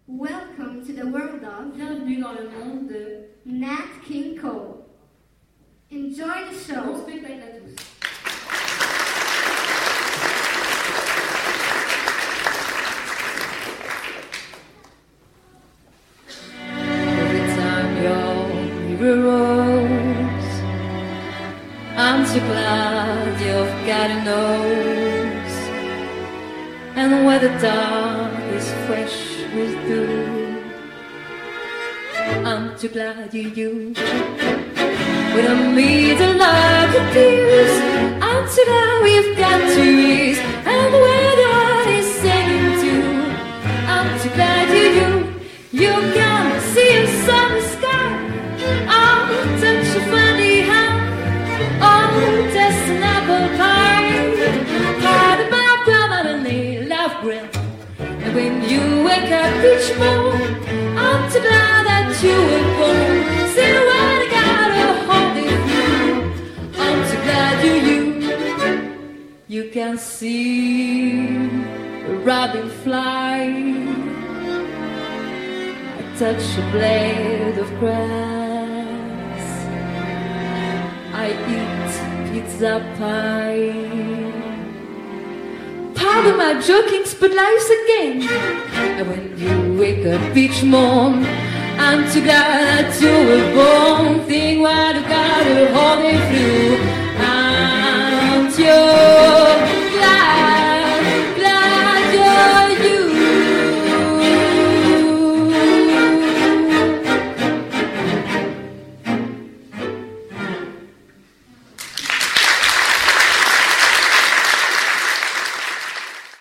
Welcome to the world of Bienvenue dans le monde de Nat King Cole. Enjoy the show. Bon spectacle à tous. Every time your river rolls, I'm so glad you've got a nose. And where the dark is fresh with dew, I'm too glad you use. We don't meet the love appears. I'm too glad we've got trees, and where the heart is singing too, I'm too glad you can see a sunny sky. I'll touch a friendly hand. Oh, just an apple pie. Part of my permanently love grill. And when you wake up each morning, I'm too glad that you were born. See what I gotta hold in you. I'm too glad you can see a robin fly. Touch a blade of grass. I eat pizza pie. Pardon my jokings, but life's a game. And when you wake up each morn, I'm too glad that you were born. Think what you gotta hold it through. And you